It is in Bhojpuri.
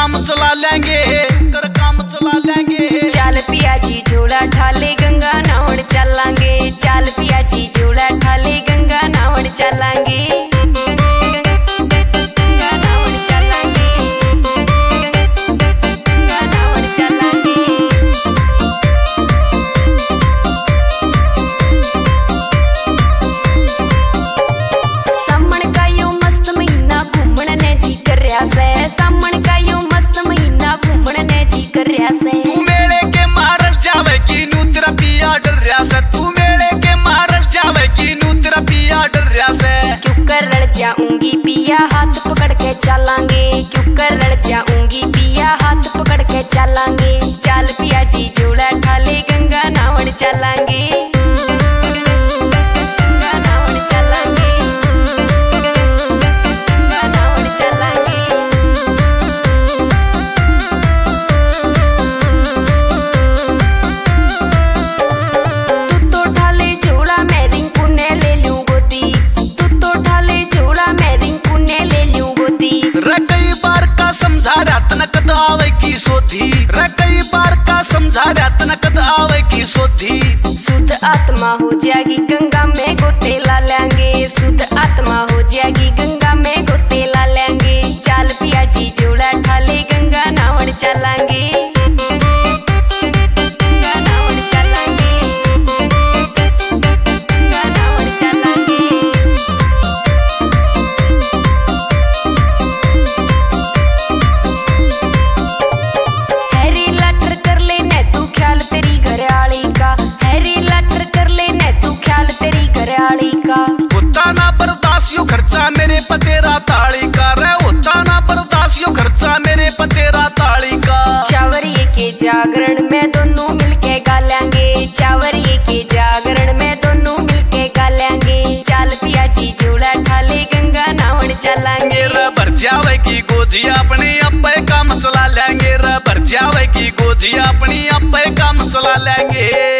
काम चला लेंगे, कर काम चला लेंगे। चल पिया जी झोला ठाले गंगा नावण चलांगे, चल पिया जी झोला ठाले गंगा नावण चलांगे। सामन का यो मस्त महीना घूमन ने जी कर रहा से। तू मेले के मारल जावेगी नू तेरा पिया डर रहा से, तू मेले के मारल जावेगी नू तेरा पिया डर रहा से। क्यों कर रड़ जाऊंगी पिया हाथ पकड़ के चलांगे, क्यों कर रड़ जाऊंगी पिया हाथ पकड़ के चलांगे। चल पिया जी झोला ठाले गंगा नावण चलांगे। समझा रहा तनकद आवे की सोधी, रे कई बार का समझा रहा तनकद आवे की सोधी। शुद्ध आत्मा हो जाएगी गंगा में गोते ला लेंगे, शुद्ध आत्मा हो जाएगी गंगा में गोते ला लेंगे। चल पिया जी झोला ठाले गंगा नावण चलांगे। खर्चा मेरे पतेरा ताली का रे, होता ना बर्दाश्त खर्चा मेरे पतेरा ताली का। चावरिये के जागरण में दोनों मिलके गालेंगे, चावरिये के जागरण में दोनों मिलके गालेंगे। चल पिया जी झोला ठाले गंगा नावण चलांगे। रे भर जावे की गोदी अपनी अब्बे काम चला लेंगे, रे भर जावे की गोदी अपनी अब्बे काम चला लेंगे।